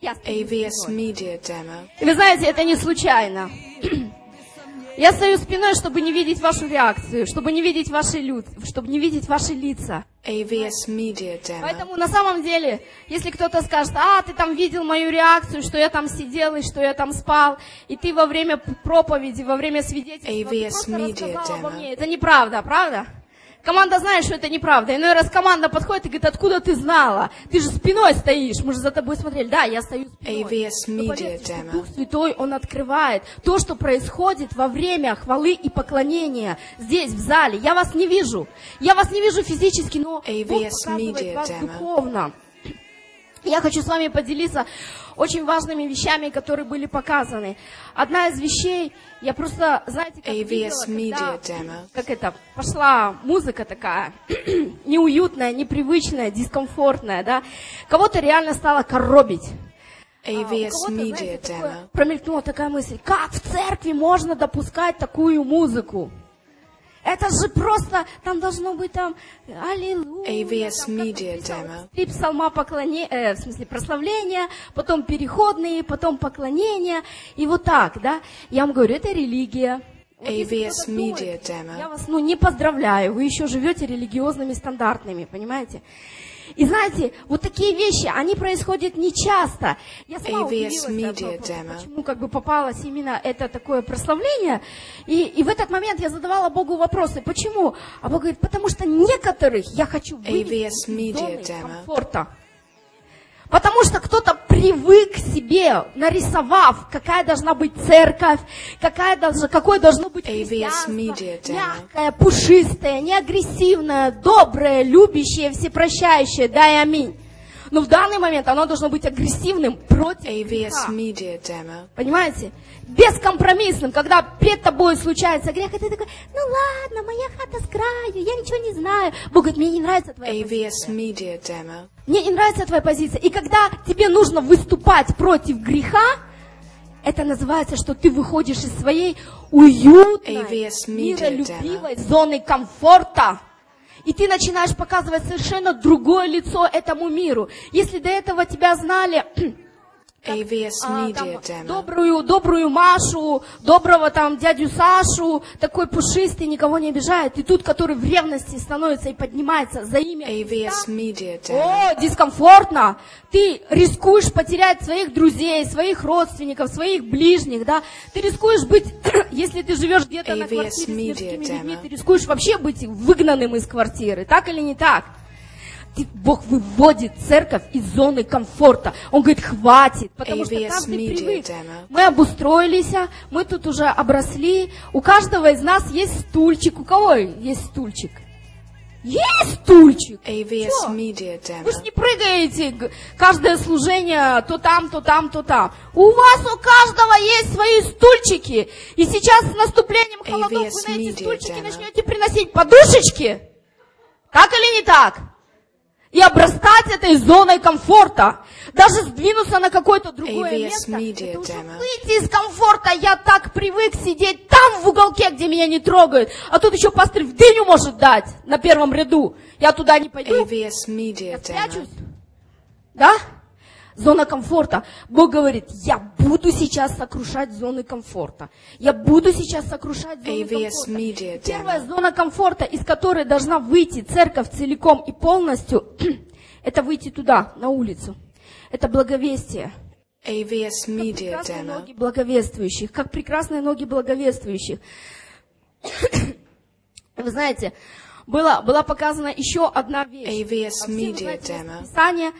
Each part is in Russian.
я стою AVS спиной. Media Demo. И вы знаете, это не случайно. Я стою спиной, чтобы не видеть вашу реакцию, чтобы не видеть ваши лица. AVS Media Demo. Поэтому на самом деле, если кто-то скажет, ты там видел мою реакцию, что я там сидел и что я там спал, и ты во время проповеди, во время свидетельства, ты AVS просто Media рассказал обо Demo. мне. Это неправда, правда? Команда знает, что это неправда. Иной раз команда подходит и говорит, откуда ты знала? Ты же спиной стоишь, мы же за тобой смотрели. Да, я стою спиной. AVS Но Media поверьте, что Demo. Дух Святой, Он открывает то, что происходит во время хвалы и поклонения здесь, в зале. Я вас не вижу. Я вас не вижу физически, но Бог AVS показывает Media вас Demo. духовно. Я хочу с вами поделиться очень важными вещами, которые были показаны. Одна из вещей, я просто, знаете, как видела, AVS Media когда, Demo. как это, пошла музыка такая, неуютная, непривычная, дискомфортная, да, кого-то реально стало коробить. AVS У кого-то, Media знаете, такое, Demo. промелькнула такая мысль, как в церкви можно допускать такую музыку? Это же просто, там должно быть там, аллилуйя, AVS там, как Media написано, Demo. скрип псалма в смысле прославления, потом переходные, потом поклонения, и вот так, да. Я вам говорю, это религия. Вот если AVS кто-то Media думает, Demo. я вас, не поздравляю, вы еще живете религиозными стандартами, понимаете? И знаете, вот такие вещи, они происходят нечасто. Я сама AVS удивилась, Media Demo. почему попалось именно это такое прославление. И в этот момент я задавала Богу вопросы. Почему? А Бог говорит, потому что некоторых я хочу вывести AVS из Media зоны Demo. комфорта. Потому что кто-то привык себе, нарисовав, какая должна быть церковь, какое должно быть AVS христианство, Media Demo. мягкое, пушистое, неагрессивное, доброе, любящее, всепрощающее, да и аминь. Но в данный момент оно должно быть агрессивным против AVS греха. Media Demo. Понимаете? Бескомпромиссным, когда пред тобой случается грех, и ты такой, ладно, моя хата с краю, я ничего не знаю. Бог говорит, мне не нравится твоя AVS позиция. Media Demo. Мне не нравится твоя позиция. И когда тебе нужно выступать против греха, это называется, что ты выходишь из своей уютной, AVS Media миролюбивой зоны комфорта. И ты начинаешь показывать совершенно другое лицо этому миру. Если до этого тебя знали AVS Media Demo. добрую Машу, доброго там дядю Сашу, такой пушистый, никого не обижает. И тут, который в ревности становится и поднимается за имя AVS Христа. Media Demo. О, дискомфортно. Ты рискуешь потерять своих друзей, своих родственников, своих ближних, да. Ты рискуешь быть, если ты живешь где-то на AVS квартире с Media мирскими людьми, Demo. ты рискуешь вообще быть выгнанным из квартиры. Так или не так? Бог выводит церковь из зоны комфорта. Он говорит, хватит, потому что AVS каждый Media привык. Demo. Мы обустроились, мы тут уже обросли. У каждого из нас есть стульчик. У кого есть стульчик? Есть стульчик. AVS Чё? Media Вы же Demo. не прыгаете каждое служение то там, то там, то там. У вас у каждого есть свои стульчики. И сейчас с наступлением холодов вы AVS на эти Media стульчики Demo. начнете приносить подушечки. Так или не так? И обрастать этой зоной комфорта. Даже сдвинуться на какое-то другое AVS место. Media Это уже Demo. выйти из комфорта. Я так привык сидеть там в уголке, где меня не трогают. А тут еще пастырь в дыню может дать на первом ряду. Я туда не пойду. AVS Media Я Demo. спрячусь. Да? Зона комфорта. Бог говорит, я буду сейчас сокрушать зоны комфорта. Я буду сейчас сокрушать зоны AVS комфорта. Media Первая Demo. зона комфорта, из которой должна выйти церковь целиком и полностью, это выйти туда, на улицу. Это благовестие. AVS Media Прекрасные Demo. ноги благовествующих. Как прекрасные ноги благовествующих. Вы знаете, была показана еще одна вещь. AVS Все вы Media знаете, Demo. Писание.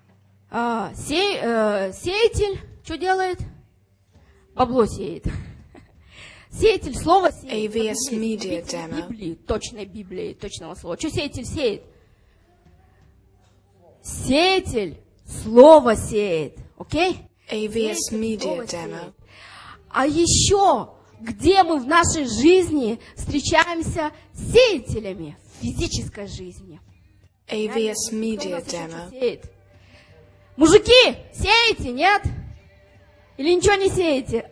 Сеятель что делает? Бабло сеет. Сеятель слово сеет. AVS По Media Demo. Библии, точного слова. Что сеятель сеет? Сеятель слово сеет. Окей? AVS Сеятель Media слово Demo. сеет. А еще, где мы в нашей жизни встречаемся с сеятелями в физической жизни? AVS Кто у Media нас еще Demo. что сеет? Мужики, сеете, нет? Или ничего не сеете?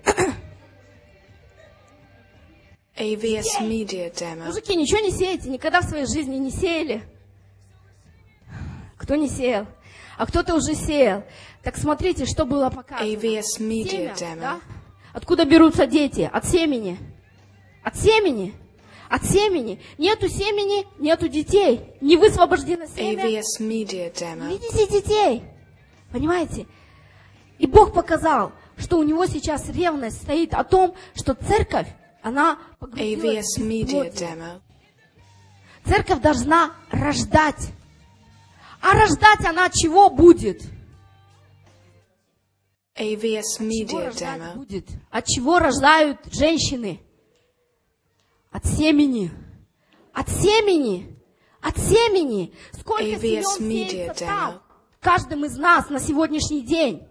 AVS Media Demo. Мужики, ничего не сеете, никогда в своей жизни не сеяли? Кто не сеял? а кто-то уже сеял. Так смотрите, что было показано. AVS Media Семя, Demo. да? Откуда берутся дети? От семени. От семени. От семени. Нету семени, нету детей. Не высвобождено семя. AVS Media Demo. Видите детей? Понимаете? И Бог показал, что у него сейчас ревность стоит о том, что церковь, она погрузилась AVS в Media бесплодие. Demo. Церковь должна рождать. А рождать она от чего будет? AVS Чего Media рождать Demo. будет? От чего рождают женщины? От семени. От семени. От семени. Сколько AVS семен Media сеется Demo. там? Каждым из нас на сегодняшний день.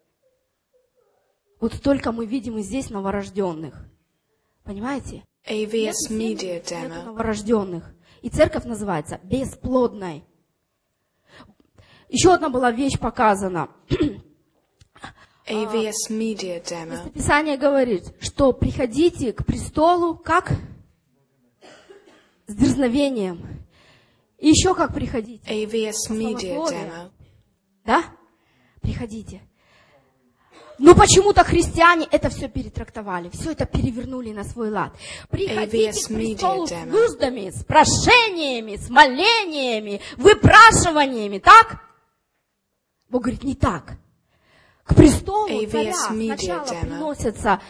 Вот столько мы видим и здесь новорожденных. Понимаете? AVS Нету семени, Media нету Demo. новорожденных. И церковь называется бесплодной. Еще одна была вещь показана. AVS Media Demo. Писание говорит, что приходите к престолу как? С дерзновением. И еще как приходите? AVS Media Словословие. Demo. Да? Приходите. Но почему-то христиане это все перетрактовали, все это перевернули на свой лад. Приходите AVS к престолу с Media Demo. нуждами, с прошениями, с молениями, выпрашиваниями, так? Бог говорит, не так. К престолу AVS царя Media сначала Demo. приносится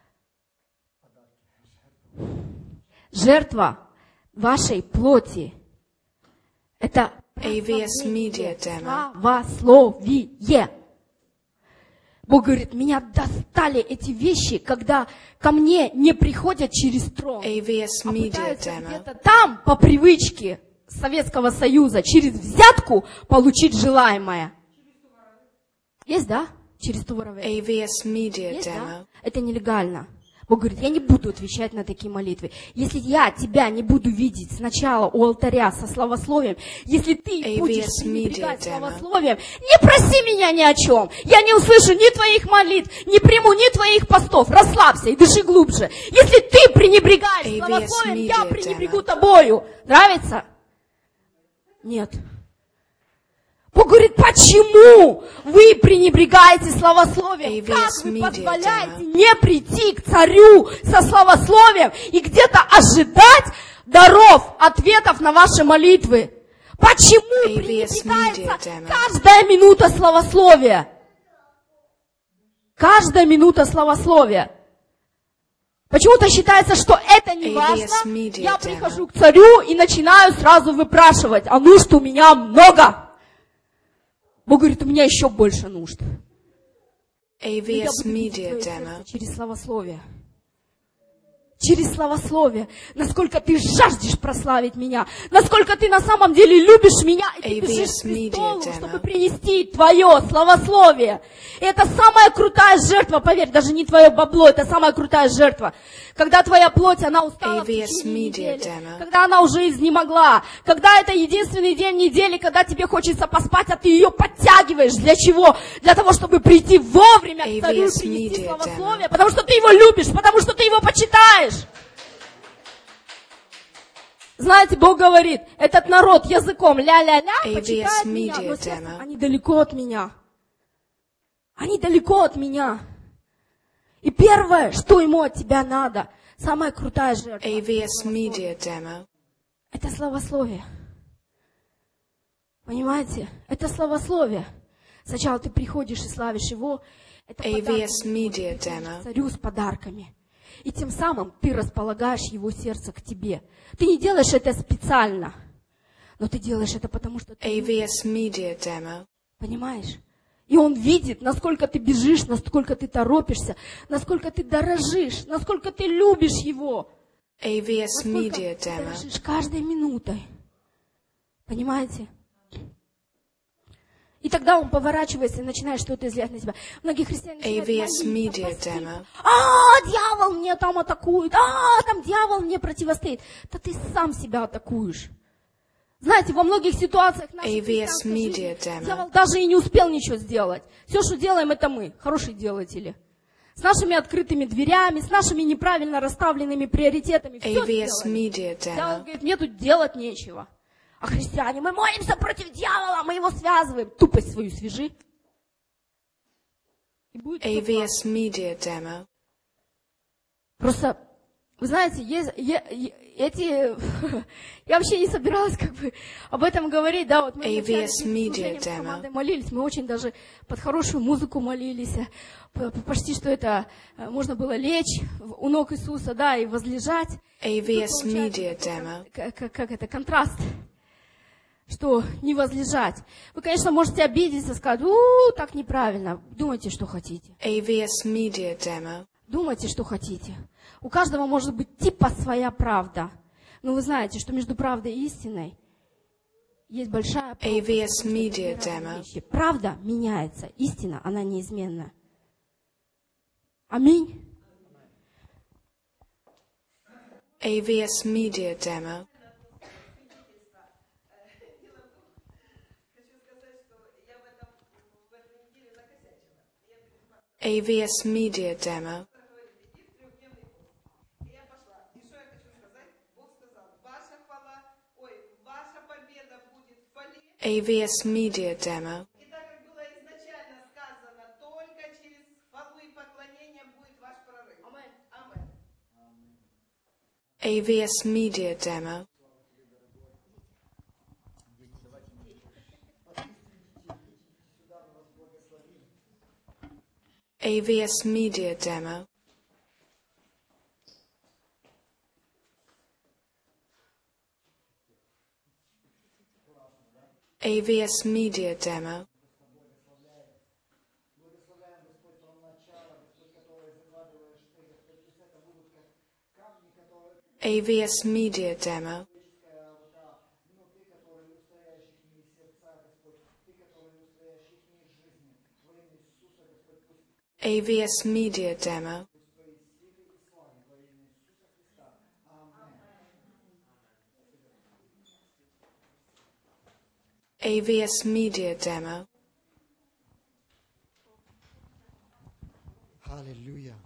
жертва вашей плоти. Это AVS Media Demo. славословие. Бог говорит, меня достали эти вещи, когда ко мне не приходят через трон, AVS а Media пытаются Demo. где-то там, по привычке Советского Союза, через взятку получить желаемое. Есть, да? Через Туворове. AVS Media Есть, да? Demo. Это нелегально. Бог говорит, я не буду отвечать на такие молитвы. Если я тебя не буду видеть сначала у алтаря со славословием, если ты AVS будешь Media пренебрегать Demo. славословием, не проси меня ни о чем. Я не услышу ни твоих молитв, не приму ни твоих постов. Расслабься и дыши глубже. Если ты пренебрегаешь AVS славословием, я Media пренебрегу Demo. тобою. Нравится? Нет. Бог говорит, почему вы пренебрегаете славословием? AVS Как вы Media позволяете Demo. не прийти к царю со славословием и где-то ожидать даров, ответов на ваши молитвы? Почему AVS пренебрегается Media Demo. каждая минута славословия? Каждая минута славословия. Почему-то считается, что это не AVS важно. Media Я Demo. прихожу к царю и начинаю сразу выпрашивать, а нужд у меня много. Бог говорит, у меня еще больше нужд. Я AVS буду видеть Media твое Demo. сердце через славословие. Через славословие. Насколько ты жаждешь прославить меня. Насколько ты на самом деле любишь меня. И ты AVS бежишь к престолу, Media Demo. чтобы принести твое славословие. И это самая крутая жертва, поверь, даже не твое бабло, это самая крутая жертва. Когда твоя плоть, она устала в AVS течение Media недели. Demo. Когда она уже изнемогла. Когда это единственный день недели, когда тебе хочется поспать, а ты ее подтягиваешь. Для чего? Для того, чтобы прийти вовремя к царю и AVS принести Media славословие. Потому что ты его любишь, потому что ты его почитаешь. Знаете, Бог говорит, этот народ языком ля-ля-ля AVS почитает меня, Media но сердцем Demo. они далеко от меня. Они далеко от меня. И первое, что ему от тебя надо, самая крутая жертва, AVS Media Demo. это славословие. Понимаете? Это славословие. Сначала ты приходишь и славишь его. Это AVS подарки. Media Ты приходишь Demo. к царю с подарками. И тем самым ты располагаешь его сердце к тебе. Ты не делаешь это специально, но ты делаешь это потому, что ты AVS Media Demo. понимаешь? И он видит, насколько ты бежишь, насколько ты торопишься, насколько ты дорожишь, насколько ты любишь его. AVS Насколько Media ты Demo. дорожишь каждой минутой. Понимаете? И тогда он поворачивается и начинает что-то излиять на себя. Многие христиане начинают AVS молиться, Media постить. Demo. Дьявол мне там атакует, там дьявол мне противостоит. Да ты сам себя атакуешь. Знаете, во многих ситуациях нашей AVS христианской Media жизни Demo. дьявол даже и не успел ничего сделать. Все, что делаем, это мы, хорошие делатели. С нашими открытыми дверями, с нашими неправильно расставленными приоритетами. Все AVS сделали. Media Дьявол Demo. говорит, мне тут делать нечего. А христиане, мы молимся против дьявола, мы его связываем. Тупость свою свяжи. И будет всё классно. AVS Media Demo. Просто, вы знаете, я вообще не собиралась как бы об этом говорить, да, вот мы AVS вначале перед Media служением с Demo. командой молились, мы очень даже под хорошую музыку молились, почти что это можно было лечь у ног Иисуса, да, и возлежать. AVS Тут получается Media такой Demo. как это, контраст, что не возлежать. Вы, конечно, можете обидеться, сказать, так неправильно, думайте, что хотите. AVS Media Demo. Думайте, что хотите. У каждого может быть типа своя правда. Но вы знаете, что между правдой и истиной есть большая пропасть. AVS Media Demo. Правда меняется, истина, она неизменна. Аминь. AVS Media Demo. AVS Media Demo. AVS Media Demo. И так как было изначально сказано, только через хвалу и поклонение будет ваш прорыв. Аминь. AVS Media Demo. AVS Media Demo. AVS Media Demo. AVS Media Demo. AVS Media Demo. AVS Media Demo. Аллилуйя.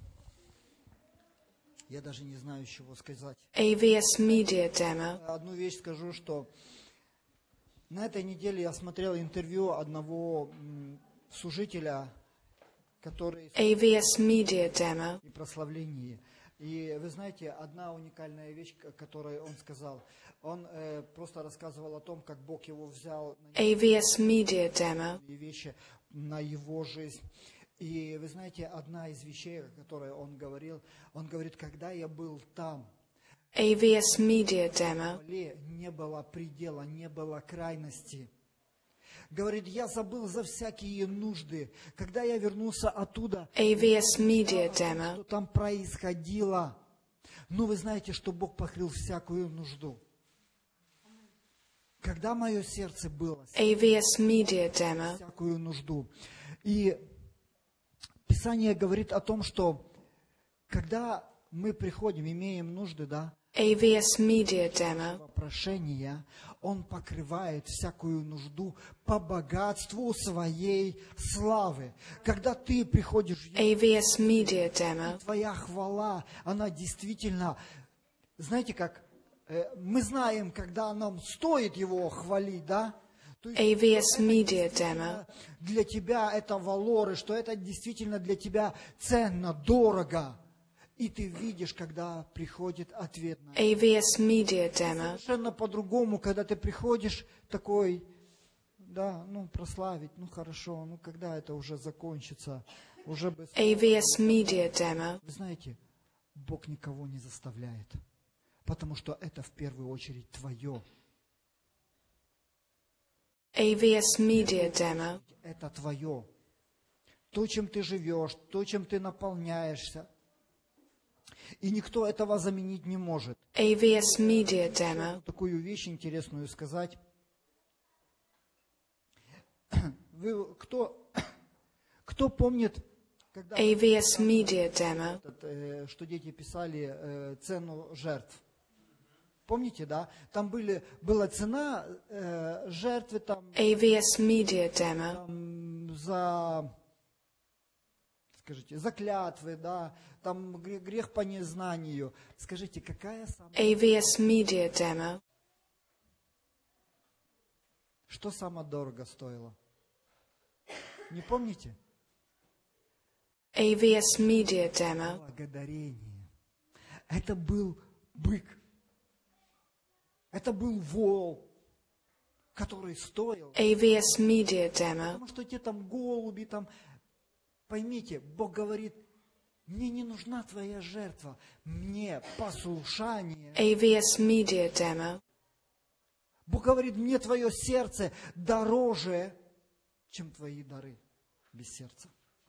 Я даже не знаю, чего сказать. AVS Media Demo. Одну вещь скажу, что на этой неделе я смотрел интервью одного служителя, который AVS Media Demo. и прославлении. И вы знаете, одна уникальная вещь, которую он сказал, он просто рассказывал о том, как Бог его взял на AVS Media Demo. вещи, на его жизнь. И вы знаете, одна из вещей, о которой он говорит, когда я был там, AVS Media Demo. не было предела, не было крайности. Говорит, я забыл за всякие нужды. Когда я вернулся оттуда, AVS Media что Demo. там происходило. Но вы знаете, что Бог покрыл всякую нужду. Когда мое сердце было, AVS Media Demo. всякую нужду. И Писание говорит о том, что когда мы приходим, имеем нужды, да, AVS Media Demo. прошения, Он покрывает всякую нужду по богатству своей славы. Когда ты приходишь в AVS Media Demo. твоя хвала, она действительно, знаете как, мы знаем, когда нам стоит Его хвалить, да? То есть, AVS Media Demo. для тебя это валоры, что это действительно для тебя ценно, дорого. И ты видишь, когда приходит ответ на это. AVS Media Demo. Совершенно по-другому, когда ты приходишь такой, да, прославить, хорошо, когда это уже закончится, уже бы... AVS Media Demo. Вы знаете, Бог никого не заставляет, потому что это в первую очередь твое. AVS Media Demo. Это твое. То, чем ты живешь, то, чем ты наполняешься. И никто этого заменить не может. AVS Media Demo. Такую вещь интересную сказать. Вы, кто помнит, когда AVS Media Demo. что дети писали цену жертв? Помните, да? Там была цена жертвы там, AVS Media Demo. там за клятвы, да, там грех по незнанию. Скажите, какая самая... AVS Media Demo. Что самое дорого стоило? Не помните? AVS Media Demo. Благодарение. Это был бык. Это был вол, который стоил. AVS Media Demo. Потому что те там голуби, там... Поймите, Бог говорит, мне не нужна твоя жертва, мне послушание. AVS Media Demo. Бог говорит, мне твое сердце дороже, чем твои дары без сердца.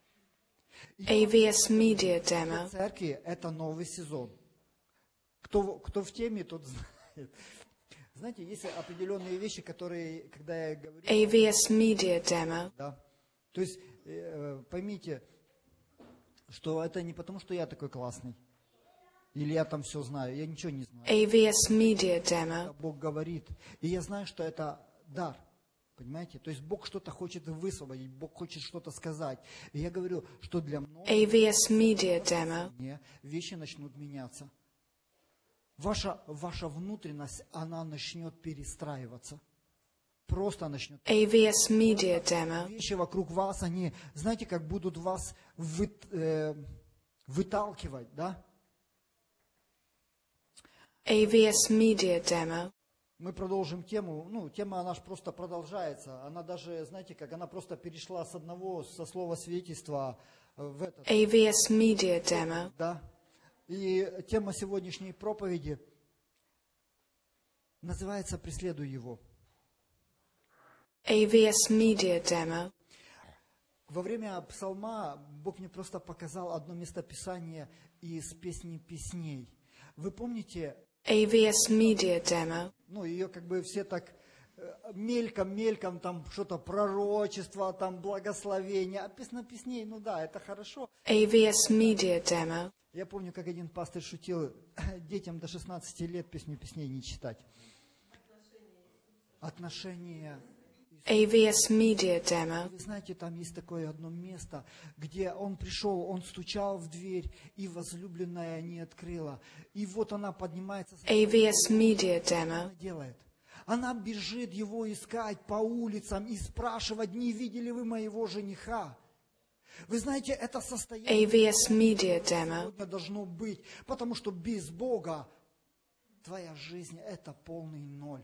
AVS Media Demo. В церкви это новый сезон. Кто в теме, тот знает. Знаете, есть определенные вещи, которые, когда я говорю... AVS Media Demo. Да. То есть, поймите, что это не потому, что я такой классный. Или я там все знаю. Я ничего не знаю. AVS Media Demo. Бог говорит. И я знаю, что это дар. Понимаете? То есть Бог что-то хочет высвободить, Бог хочет что-то сказать. И я говорю, что для многих AVS Media Demo. вещи начнут меняться. Ваша внутренность, она начнет перестраиваться. Просто начнет. AVS Media Demo. Вещи вокруг вас, они, знаете, как будут вас выталкивать, да? AVS Media Demo. Мы продолжим тему. Ну, тема, она же просто продолжается. Она даже, знаете, как она просто перешла со слова свидетельства в этот. AVS Media Demo. Да. И тема сегодняшней проповеди называется «Преследуй его». AVS Media Demo. Во время псалма Бог мне просто показал одно местописание из «Песни песней». Вы помните? AVS Media Demo. Ну, ее как бы все так мельком, там что-то пророчество, там благословение. А песня песней, ну да, это хорошо. AVS Media Demo. Я помню, как один пастырь шутил, детям до 16 лет песню песней не читать. Отношения. AVS Media Demo. Вы знаете, там есть такое одно место, где он пришел, он стучал в дверь, и возлюбленная не открыла. И вот она поднимается. AVS Media Что Demo. она делает? Она бежит его искать по улицам и спрашивать, не видели вы моего жениха? Вы знаете, это состояние AVS Media Demo. сегодня должно быть, потому что без Бога твоя жизнь – это полный ноль.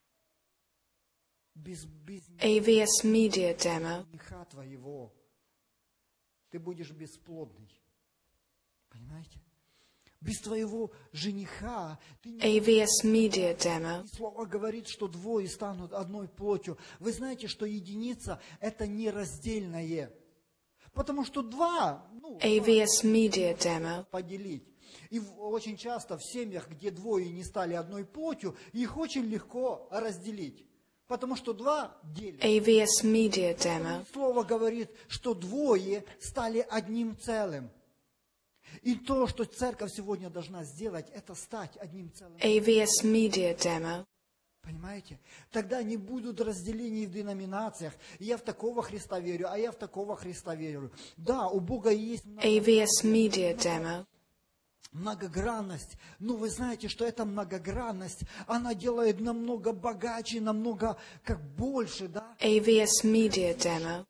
Без AVS Media Demo. жениха твоего ты будешь бесплодный. Понимаете? Без твоего жениха ты не... AVS Media Demo. И Слово говорит, что двое станут одной плотью. Вы знаете, что единица – это нераздельное. Потому что два, AVS Media Demo. поделить. И очень часто в семьях, где двое не стали одной плотью, их очень легко разделить. Потому что два делят. AVS Media Demo. Слово говорит, что двое стали одним целым. И то, что церковь сегодня должна сделать, это стать одним целым. AVS Media Demo. Понимаете? Тогда не будут разделений в деноминациях. Я в такого Христа верю, а я в такого Христа верю. Да, у Бога есть AVS Media Demo. многогранность. Но вы знаете, что эта многогранность, она делает намного богаче, намного как больше, да? AVS Media Demo.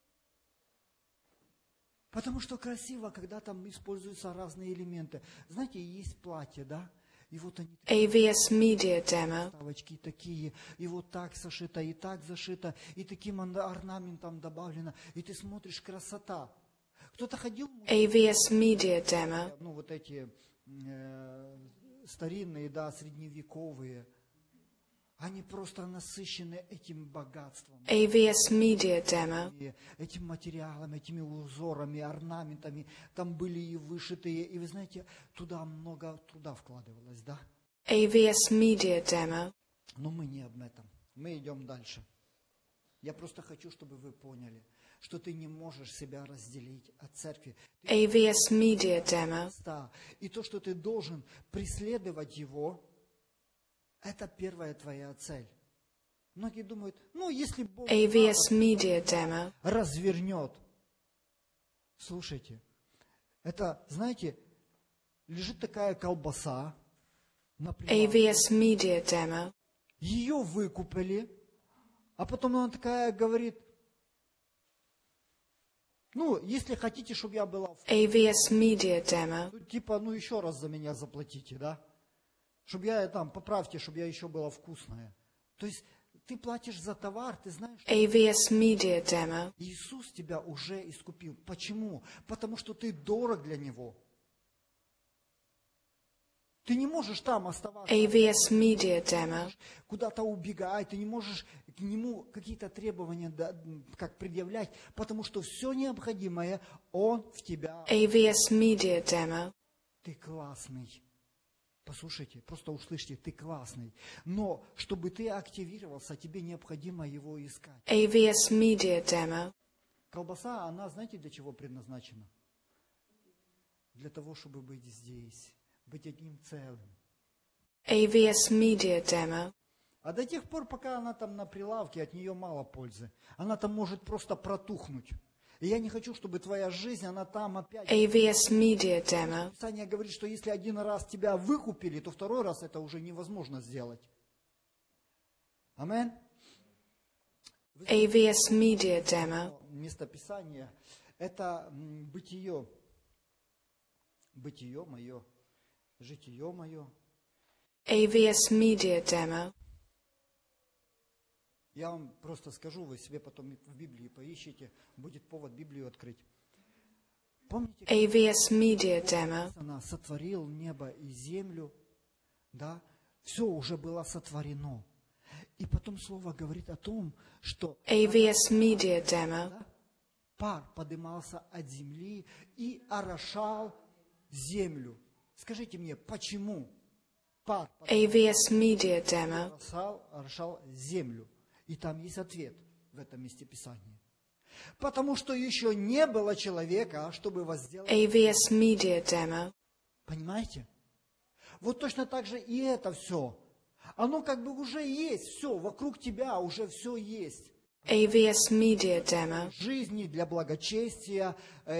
Потому что красиво, когда там используются разные элементы. Знаете, есть платье, да? И вот они AVS Media Demo. вставочки такие, и вот так зашито, и так зашито, и таким орнаментом добавлено. И ты смотришь, красота. Кто-то ходил в музей, AVS Media Demo. ну вот эти старинные, да, средневековые, они просто насыщены этим богатством, AVS Media Demo. и этим материалом, этими узорами, орнаментами. Там были и вышитые, и вы знаете, туда много труда вкладывалось, да? AVS Media Demo. Но мы не об этом. Мы идем дальше. Я просто хочу, чтобы вы поняли, что ты не можешь себя разделить от церкви. AVS Media Demo. И то, что ты должен преследовать его, это первая твоя цель. Многие думают, ну, если Бог AVS Media Demo. развернет. Слушайте, это, знаете, лежит такая колбаса на прилавке. AVS Media Demo. Ее выкупили, А потом она такая говорит, ну, если хотите, чтобы я была AVS Media Demo. ну, типа, ну, еще раз за меня заплатите, да? Чтобы я там, поправьте, чтобы я еще была вкусная. То есть ты платишь за товар, ты знаешь, что AVS Media Demo. Иисус тебя уже искупил. Почему? Потому что ты дорог для Него. Ты не можешь там оставаться, AVS Media Demo. куда-то убегать, ты не можешь к Нему какие-то требования как предъявлять, потому что все необходимое Он в тебя. AVS Media Demo. Ты классный. Послушайте, просто услышьте, ты классный. Но чтобы ты активировался, тебе необходимо Его искать. AVS Media Demo. Колбаса, она, знаете, для чего предназначена? Для того, чтобы быть здесь, быть одним целым. AVS Media Demo. А до тех пор, пока она там на прилавке, от нее мало пользы. Она там может просто протухнуть. И я не хочу, чтобы твоя жизнь, она там опять... AVS Media Demo. Писание говорит, что если один раз тебя выкупили, то второй раз это уже невозможно сделать. Аминь. AVS Media Demo. Место Писания – это бытие. Бытие мое, житие мое. AVS Media Demo. Я вам просто скажу, вы себе потом в Библии поищите, будет повод Библию открыть. Помните, AVS Media Demo. она сотворил небо и землю, да, все уже было сотворено. И потом слово говорит о том, что AVS Media Demo. да, пар поднимался от земли и орошал землю. Скажите мне, почему пар AVS Media Demo. орошал землю? И там есть ответ в этом месте Писания. Потому что еще не было человека, чтобы возделать. AVS Media Demo. Понимаете? Вот точно так же и это все. Оно как бы уже есть, все, вокруг тебя уже все есть. AVS Media Demo. Жизни, для благочестия,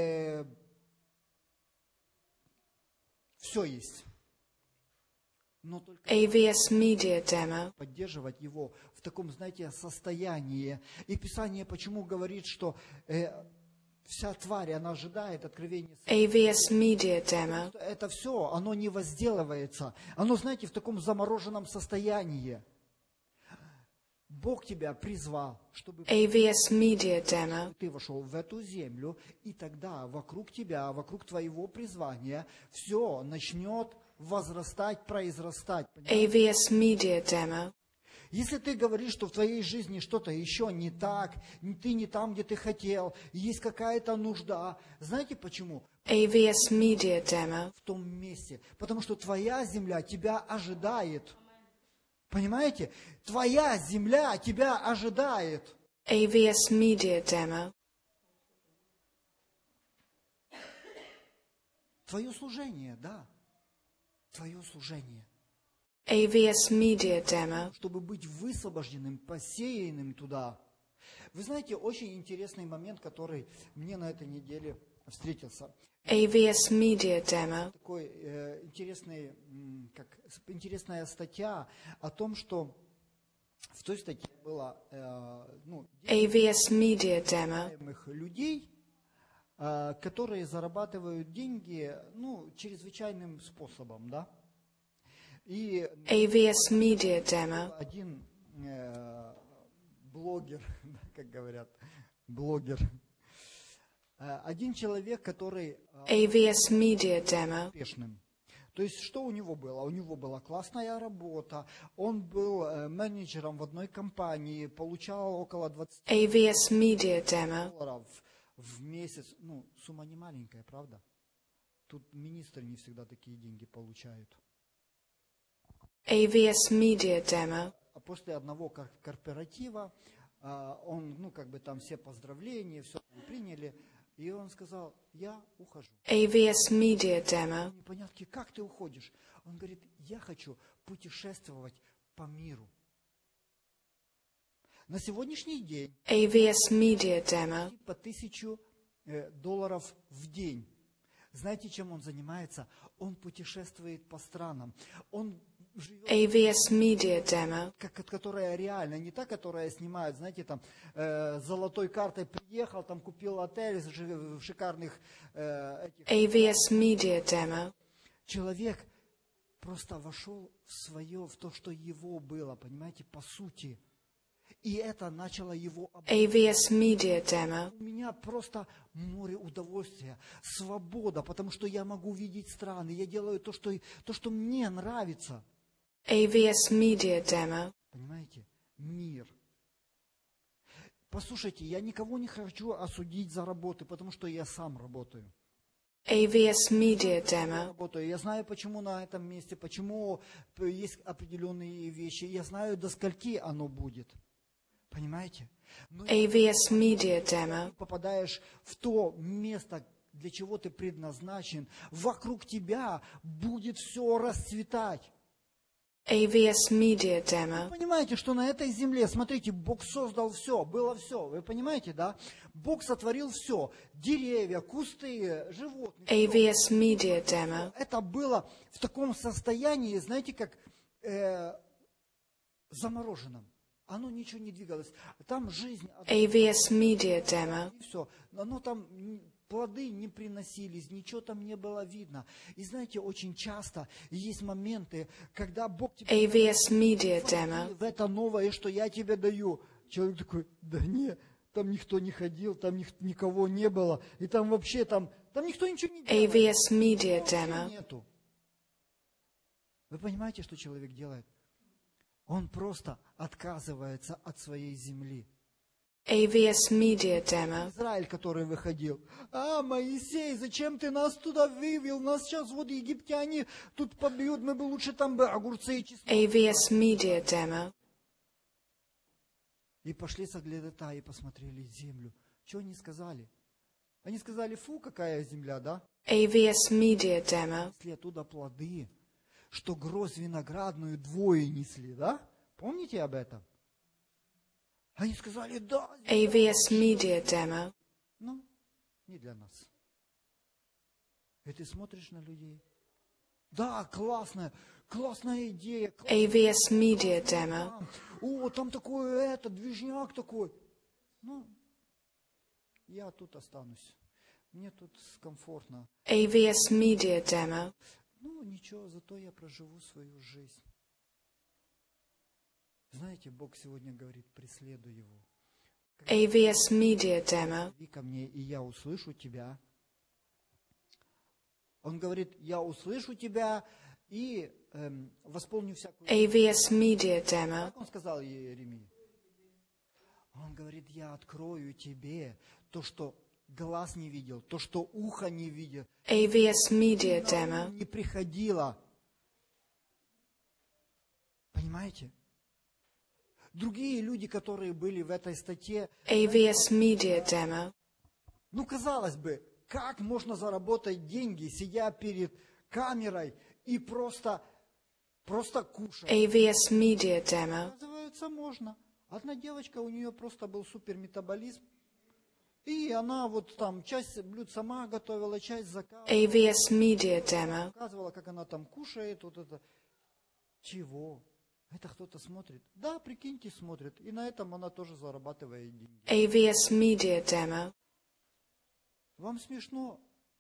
все есть. Но только AVS Media Demo. поддерживать его в таком, знаете, состоянии. И Писание почему говорит, что вся тварь, она ожидает откровения. AVS Media Demo. Это все, оно не возделывается. Оно, знаете, в таком замороженном состоянии. Бог тебя призвал, чтобы AVS Media Demo. ты вошел в эту землю, и тогда вокруг тебя, вокруг твоего призвания, все начнет возрастать, произрастать. Понимаете? AVS Media Demo. Если ты говоришь, что в твоей жизни что-то еще не так, ты не там, где ты хотел, есть какая-то нужда, знаете почему? AVS Media Demo. В том месте. Потому что твоя земля тебя ожидает. Понимаете? Твоя земля тебя ожидает. AVS Media Demo. Твое служение, да. Твое служение. AVS Media Demo. Чтобы быть высвобожденным, посеянным туда. Вы знаете, очень интересный момент, который мне на этой неделе встретился. AVS Media Demo. Такой интересная статья о том, что в той статье было AVS Media Demo. людей, которые зарабатывают деньги чрезвычайным способом, да. И AVS Media Demo. один блогер, как говорят, один человек, который AVS Media Demo. успешным. То есть, что у него было? У него была классная работа, он был менеджером в одной компании, получал около 20 AVS Media Demo. долларов в месяц. Ну, сумма не маленькая, правда? Тут министры не всегда такие деньги получают. AVS Media Demo. А после одного корпоратива он, там все поздравления, все приняли, и он сказал, я ухожу. AVS Media Demo. Непонятки, как ты уходишь? Он говорит, я хочу путешествовать по миру. На сегодняшний день AVS Media Demo. по $1000 в день. Знаете, чем он занимается? Он путешествует по странам. Он живет, AVS Media Demo. которая реально, не та, которая снимают, знаете, там, с золотой картой приехал, там купил отель в шикарных этих. AVS Media Demo. Человек просто вошел в то, что его было, понимаете, по сути. И это начало его AVS Media Demo. У меня просто море удовольствия, свобода, потому что я могу видеть страны, я делаю то, что мне нравится. AVS Media Demo. Понимаете? Мир. Послушайте, я никого не хочу осудить за работу, потому что я сам работаю. AVS Media Demo. Работаю. Я знаю, почему на этом месте, почему есть определенные вещи. Я знаю, до скольки оно будет. Понимаете? Но AVS Media Demo. ты попадаешь в то место, для чего ты предназначен, вокруг тебя будет все расцветать. AVS Media Demo. Вы понимаете, что на этой земле, смотрите, Бог создал все, было все. Вы понимаете, да? Бог сотворил все. Деревья, кусты, животные. всё. AVS Media Demo. Это было в таком состоянии, знаете, как замороженном. Оно ничего не двигалось. Там жизнь. AVS Media Demo. И все. Оно там, плоды не приносились, ничего там не было видно. И знаете, очень часто есть моменты, когда Бог тебе AVS Media Demo. в это новое, что я тебе даю. Человек такой, да нет, там никто не ходил, там никого не было. И там вообще, там никто ничего не делает. AVS Media Вообще Demo. нету. Вы понимаете, что человек делает? Он просто отказывается от своей земли. AVS Media Demo. Израиль, который выходил. Моисей, зачем ты нас туда вывел? Нас сейчас вот египтяне тут побьют, мы бы лучше там бы огурцы и чеснок. AVS Media Demo. И пошли соглядатаи и посмотрели землю. Что они сказали? Они сказали, фу, какая земля, да? AVS Media Demo. Несли оттуда плоды, что гроздь виноградную двое несли, да? Помните об этом? Они сказали, да. AVS Media Demo. Ну, не для нас. И ты смотришь на людей. Да, классная идея. AVS Media Demo. О, там такой движняк такой. Ну, я тут останусь. Мне тут комфортно. AVS Media Demo. Ну, ничего, зато я проживу свою жизнь. Знаете, Бог сегодня говорит, преследуй его. AVS Media Demo. Иди ко мне, и я услышу тебя. Он говорит, я услышу тебя и восполню всякую... AVS Media Demo. Как он сказал Иеремии? Он говорит, я открою тебе то, что глаз не видел, то, что ухо не видел, AVS Media Demo. не приходило. Понимаете? Другие люди, которые были в этой статье, AVS Media Demo. ну, казалось бы, как можно заработать деньги, сидя перед камерой и просто кушать? AVS Media Demo. Оказывается, можно. Одна девочка, у нее просто был суперметаболизм, и она вот там часть блюд сама готовила, часть заказывала. AVS Media Demo. Показывала, как она там кушает, вот это. Чего? Это кто-то смотрит? Да, прикиньте, смотрит. И на этом она тоже зарабатывает деньги. AVS Media Demo. Вам смешно?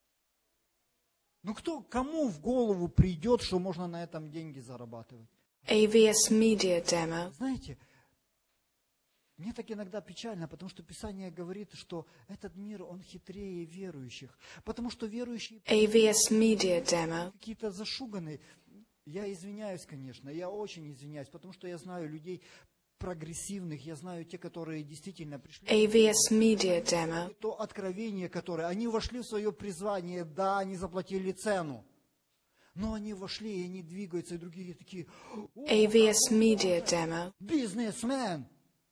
Ну кому в голову придет, что можно на этом деньги зарабатывать? AVS Media Demo. Знаете, мне так иногда печально, потому что Писание говорит, что этот мир, он хитрее верующих. Потому что верующие AVS Media Demo. какие-то зашуганные. Я извиняюсь, конечно, я очень извиняюсь, потому что я знаю людей прогрессивных, я знаю те, которые действительно пришли. AVS Media Demo. То откровение, которое, они вошли в свое призвание, да, они заплатили цену. Но они вошли, и они двигаются, и другие такие, AVS Media Demo. бизнесмен.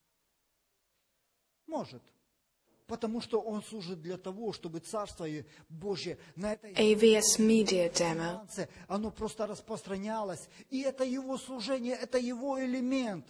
Может. Потому что он служит для того, чтобы Царство Божье на этой AVS Media Demo. станции, оно просто распространялось. И это его служение, это его элемент.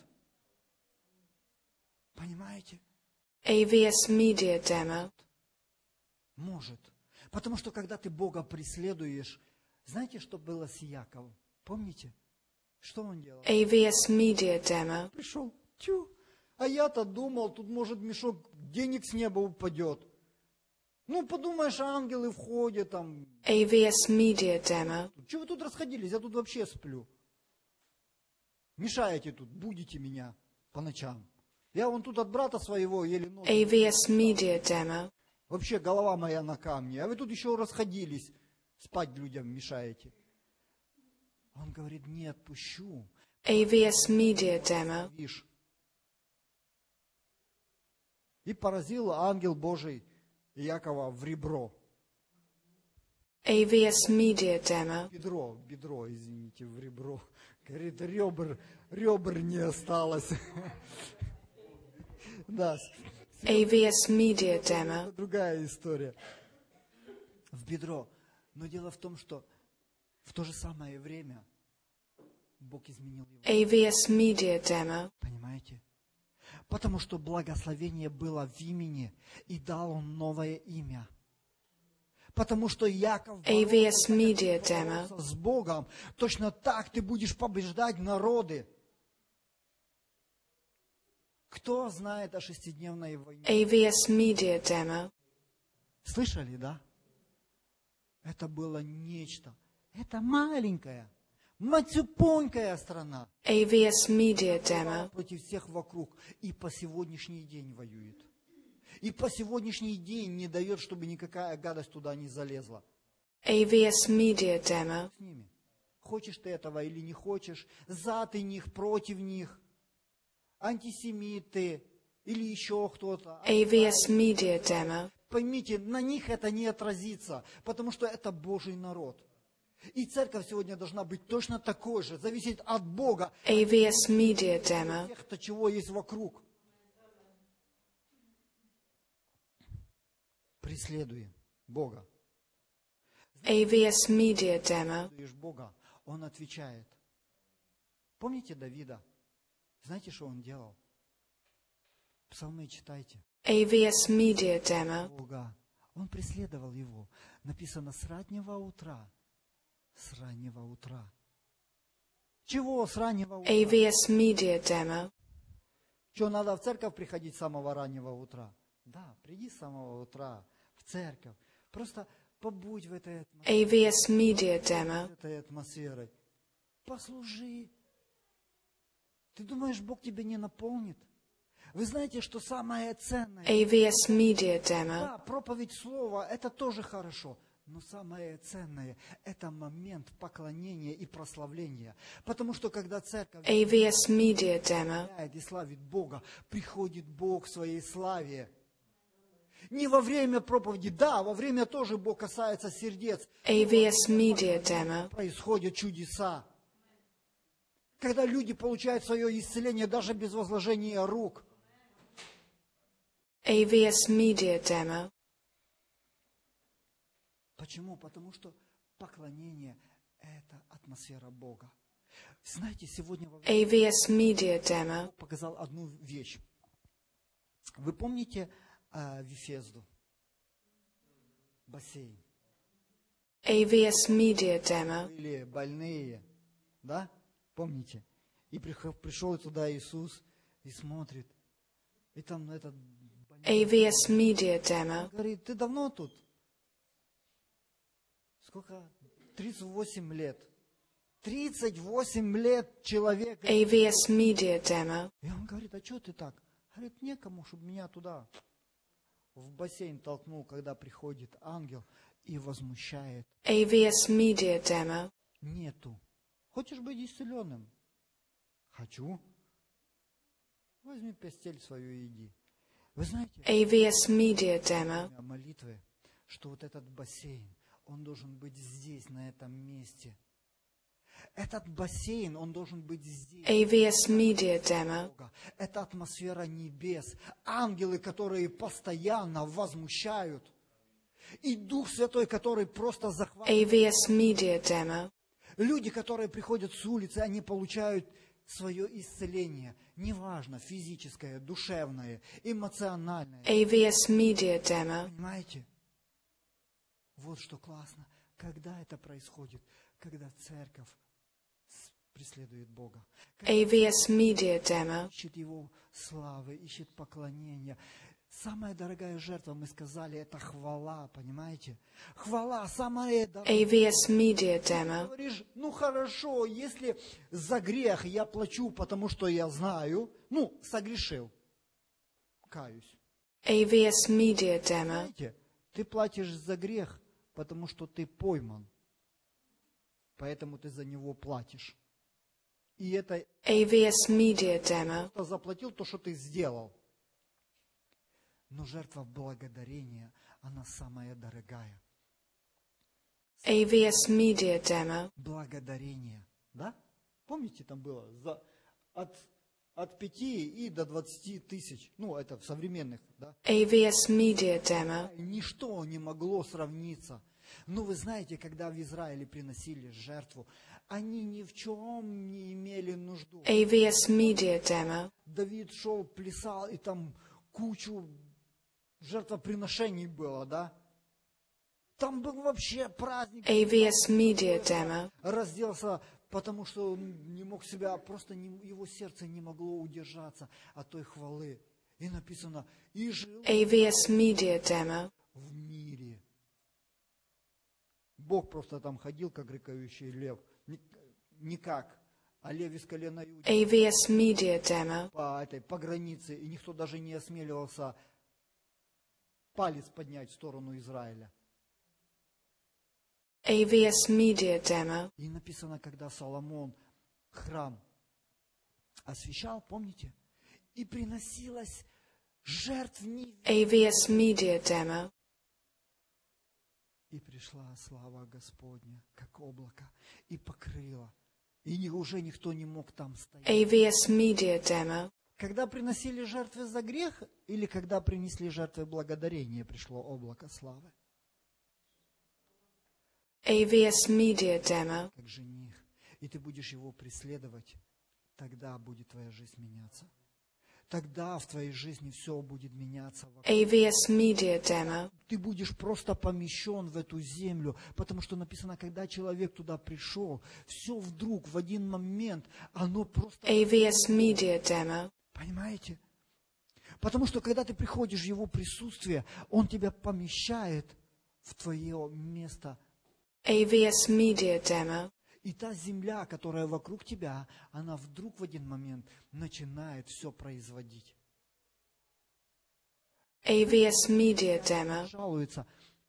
Понимаете? AVS Media Demo. Может. Потому что когда ты Бога преследуешь, знаете, что было с Яковом? Помните? Что он делал? AVS Media Demo. Пришел, а я-то думал, тут может мешок денег с неба упадет. Ну, подумаешь, ангелы входят там. AVS Media Demo. Чего вы тут расходились? Я тут вообще сплю. Мешаете тут, будете меня по ночам. Я вон тут от брата своего еле ноги. AVS Media Demo. Вообще голова моя на камне. А вы тут еще расходились. Спать людям мешаете. Он говорит, не отпущу. AVS Media Demo. Видишь. И поразил ангел Божий Иакова в ребро. AVS Media Demo. Бедро, извините, в ребро. Говорит, ребр не осталось. Да. AVS Media Demo. Это другая история. В бедро. Но дело в том, что в то же самое время Бог изменил его. AVS Media Demo. Понимаете? Потому что благословение было в имени, и дал он новое имя. Потому что Яков AVS Media Demo. боролся с Богом, точно так ты будешь побеждать народы. Кто знает о шестидневной войне? AVS Media Demo. Слышали, да? Это было нечто. Это маленькая, мацюпонькая страна. AVS Media Demo. Против всех вокруг. И по сегодняшний день воюет. И по сегодняшний день не дает, чтобы никакая гадость туда не залезла. AVS Media Demo. С ними. Хочешь ты этого или не хочешь, за ты них, против них, антисемиты или еще кто-то. AVS Media Demo. Поймите, на них это не отразится, потому что это Божий народ. И церковь сегодня должна быть точно такой же, зависеть от Бога, AVS Media Demo. тех-то, чего есть вокруг. Преследуем Бога. AVS Media Demo. Преследуешь Бога, Он отвечает. Помните Давида? Знаете, что он делал? Псалмы читайте. AVS Media Demo. Бога. Он преследовал его. Написано с раннего утра. С раннего утра. Чего с раннего утра? AVS Media Demo. Что, надо в церковь приходить с самого раннего утра? Да, приди с самого утра в церковь. Просто побудь в этой атмосфере. AVS Media Demo. Этой атмосферой. Послужи. Ты думаешь, Бог тебя не наполнит? Вы знаете, что самое ценное... AVS Media Demo. Да, проповедь слова, это тоже хорошо. Но самое ценное – это момент поклонения и прославления. Потому что когда церковь AVS Media Demo. и славит Бога, приходит Бог в своей славе. Не во время проповеди, да, во время тоже Бог касается сердец. AVS Media Demo. Происходят чудеса. Когда люди получают свое исцеление даже без возложения рук. AVS Media Demo. Почему? Потому что поклонение – это атмосфера Бога. Знаете, сегодня во время AVS Media Demo. Бог показал одну вещь. Вы помните Вифезду? Бассейн. AVS Media Demo. Были больные, да? Помните? И пришел туда Иисус и смотрит. И там этот больной AVS Media Demo. говорит, ты давно тут? Сколько? 38 лет. 38 лет человек. AVS Media Demo. И он говорит, а что ты так? Говорит, некому, чтобы меня туда в бассейн толкнул, когда приходит ангел и возмущает. AVS Media Demo. Нету. Хочешь быть исцеленным? Хочу. Возьми постель свою и иди. Вы знаете, AVS Media Demo. молитвы, что вот этот бассейн, он должен быть здесь, на этом месте. Этот бассейн, он должен быть здесь. AVS Media Demo. Это атмосфера небес. Ангелы, которые постоянно возмущают. И Дух Святой, который просто захватывает. AVS Media Demo. Люди, которые приходят с улицы, они получают свое исцеление. Неважно, физическое, душевное, эмоциональное. AVS Media Demo. Понимаете? Вот что классно. Когда это происходит? Когда церковь преследует Бога. AVS Media Demo. Ищет Его славы, ищет поклонения. Самая дорогая жертва, мы сказали, это хвала, понимаете? Хвала самая дорогая. AVS Media Ты Demo. говоришь, ну хорошо, если за грех я плачу, потому что я знаю, согрешил, каюсь. AVS Media Demo. Знаете, ты платишь за грех, потому что ты пойман, поэтому ты за него платишь. И это AVS Media Demo. ты заплатил то, что ты сделал. Но жертва благодарения, она самая дорогая. AVS Media Demo. Благодарение, да? Помните, там было от 5 и до 20 тысяч, это в современных, да? AVS Media Demo. Ничто не могло сравниться. Но вы знаете, когда в Израиле приносили жертву, они ни в чем не имели нужду. AVS Media Demo. Давид шел, плясал, и там кучу жертвоприношений было, да? Там был вообще праздник. AVS Media Demo. Разделся, потому что он не мог себя, его сердце не могло удержаться от той хвалы. И написано, и жил AVS Media Demo. в мире. Бог просто там ходил, как рыкающий лев. Никак. А лев из колена Иудина AVS Media Demo. по границе, и никто даже не осмеливался палец поднять в сторону Израиля. AVS Media Demo. И написано, когда Соломон храм освящал, помните? И приносилась жертв невинных. AVS Media Demo. И пришла слава Господня, как облако, и покрыла. И уже никто не мог там стоять. AVS Media Demo. Когда приносили жертвы за грех, или когда принесли жертвы благодарения, пришло облако славы? AVS Media Demo. Как жених. И ты будешь его преследовать, тогда будет твоя жизнь меняться. Тогда в твоей жизни все будет меняться. AVS Media Demo. Ты будешь просто помещен в эту землю, потому что написано, когда человек туда пришел, все вдруг в один момент, оно просто... AVS Media Demo. Понимаете? Потому что когда ты приходишь в его присутствие, он тебя помещает в твое место. AVS Media Demo. И та земля, которая вокруг тебя, она вдруг в один момент начинает все производить. AVS Media Demo. Жалуется.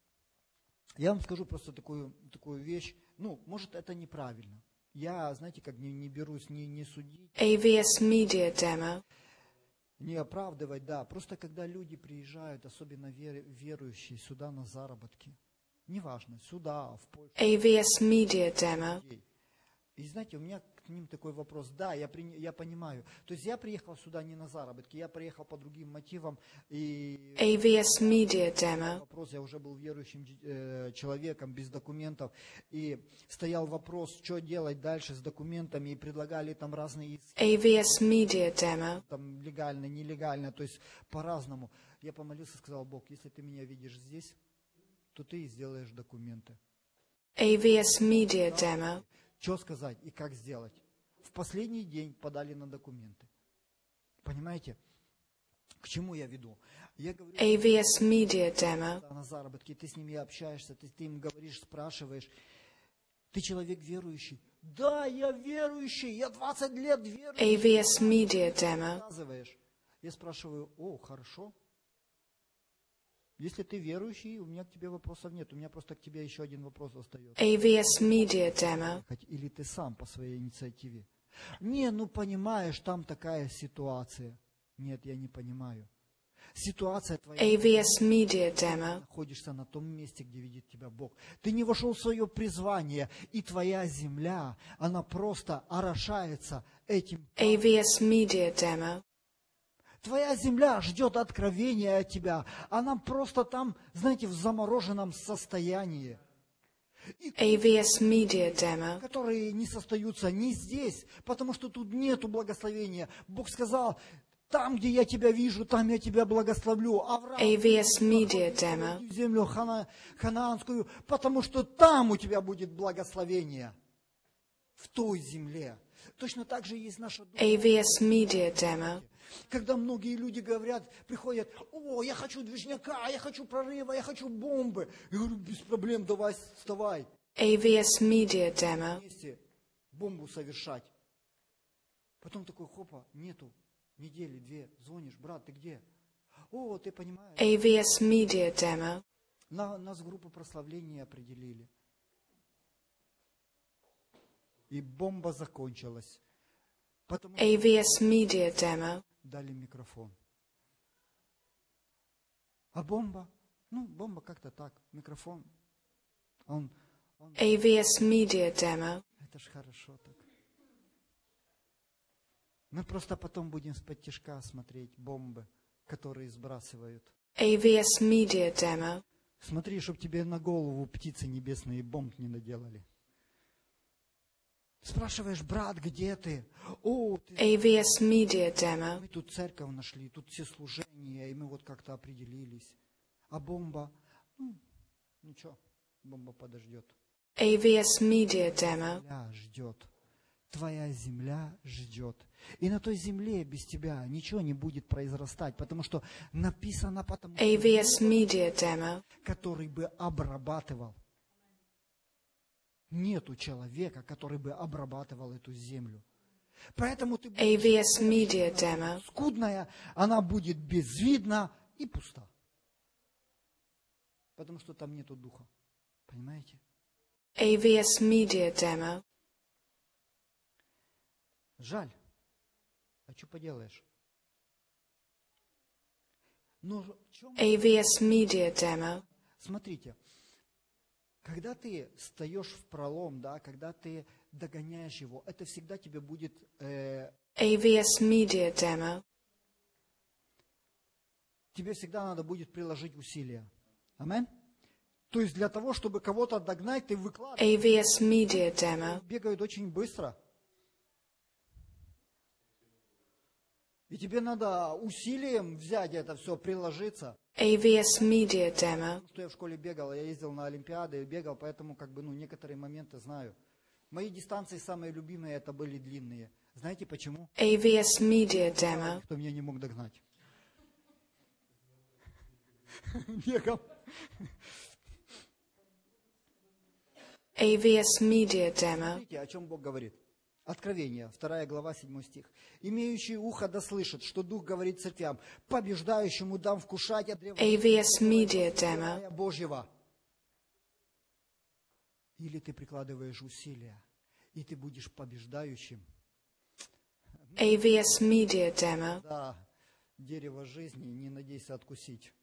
Я вам скажу просто такую вещь. Может, это неправильно. Я, знаете, как не берусь не судить, AVS Media Demo. не оправдывать, да. Просто когда люди приезжают, особенно верующие, сюда на заработки, неважно, сюда, в Польшу. AVS Media Demo. И знаете, у меня к ним такой вопрос. Да, я понимаю. То есть я приехал сюда не на заработки, я приехал по другим мотивам. И AVS Media Demo. вопрос, я уже был верующим человеком, без документов. И стоял вопрос, что делать дальше с документами. И предлагали там разные AVS Media Demo. там легально, нелегально, то есть по-разному. Я помолился, сказал: Бог, если ты меня видишь здесь, то ты сделаешь документы. AVS Media Demo. Что сказать и как сделать? В последний день подали на документы. Понимаете, к чему я веду? Я говорю, AVS Media Demo. на заработки, ты с ними общаешься, ты им говоришь, спрашиваешь. Ты человек верующий? Да, я верующий, я 20 лет верующий. AVS Media Demo. Рассказываешь. Я спрашиваю: хорошо. Если ты верующий, у меня к тебе вопросов нет. У меня просто к тебе еще один вопрос остается. AVS Media Demo. Или ты сам по своей инициативе? Не, понимаешь, там такая ситуация. Нет, я не понимаю. Ситуация твоя. AVS Media Demo. Находишься на том месте, где видит тебя Бог. Ты не вошел в свое призвание, и твоя земля, она просто орошается этим. AVS Media Demo. Твоя земля ждет откровения от тебя. Она просто там, знаете, в замороженном состоянии. AVS Media Demo. Которые не состоятся ни здесь, потому что тут нету благословения. Бог сказал: там, где я тебя вижу, там я тебя благословлю. Авраам, AVS Media Demo. землю ханаанскую, потому что там у тебя будет благословение. в той земле. Точно так же есть наша душа. AVS Media Demo. Когда многие люди говорят, приходят, о, я хочу движняка, я хочу прорыва, я хочу бомбы. Я говорю, без проблем, давай, вставай. AVS Media Demo. Вместе бомбу совершать. Потом такой, хопа, нету. Недели, 2, звонишь, брат, ты где? О, ты понимаешь. AVS Media Demo. Нас в группу прославления определили. И бомба закончилась. Потому что AVS Media Demo. дали микрофон. А бомба? Ну, бомба как-то так. Микрофон. Он AVS Media Demo. это ж хорошо так. Мы просто потом будем с-под тишка смотреть бомбы, которые сбрасывают. AVS Media Demo. Смотри, чтобы тебе на голову птицы небесные бомб не наделали. Спрашиваешь, брат, где ты? О, ты... AVS Media Demo. Мы тут церковь нашли, тут все служения, и мы вот как-то определились. А бомба? Ну, ничего, бомба подождет. AVS Media Demo. Земля ждет. Твоя земля ждет. И на той земле без тебя ничего не будет произрастать, потому что написано, потому что AVS Media Demo. который бы обрабатывал. Нету человека, который бы обрабатывал эту землю. Поэтому ты будешь AVS Media Demo. скудная, она будет безвидна и пуста. Потому что там нету духа. Понимаете? AVS Media Demo. Жаль. А что поделаешь? Но в чем... AVS Media Demo. Смотрите, когда ты встаешь в пролом, да, когда ты догоняешь его, это всегда тебе будет... AVS Media Demo. тебе всегда надо будет приложить усилия. Аминь? То есть для того, чтобы кого-то догнать, ты выкладываешь. AVS Media Demo. Бегают очень быстро. И тебе надо усилием взять это все, приложиться. AVS Media Demo. Потому что я в школе бегал, я ездил на Олимпиады, бегал, поэтому некоторые моменты знаю. Мои дистанции самые любимые это были длинные. Знаете почему? AVS Media Demo. Кто меня не мог догнать. Бегал. AVS Media Demo. Смотрите, о чем Бог говорит. Откровение, 2 глава, 7 стих. «Имеющий ухо да слышит, что Дух говорит церквям, побеждающему дам вкушать от древа AVS Media Demo. рая Божьего». Или ты прикладываешь усилия, и ты будешь побеждающим. AVS Media Demo. Да, дерево жизни не надейся откусить.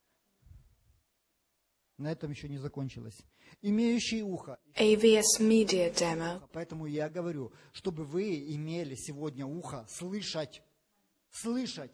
На этом еще не закончилось. Имеющий ухо. AVS Media Demo. Поэтому я говорю, чтобы вы имели сегодня ухо слышать. Слышать.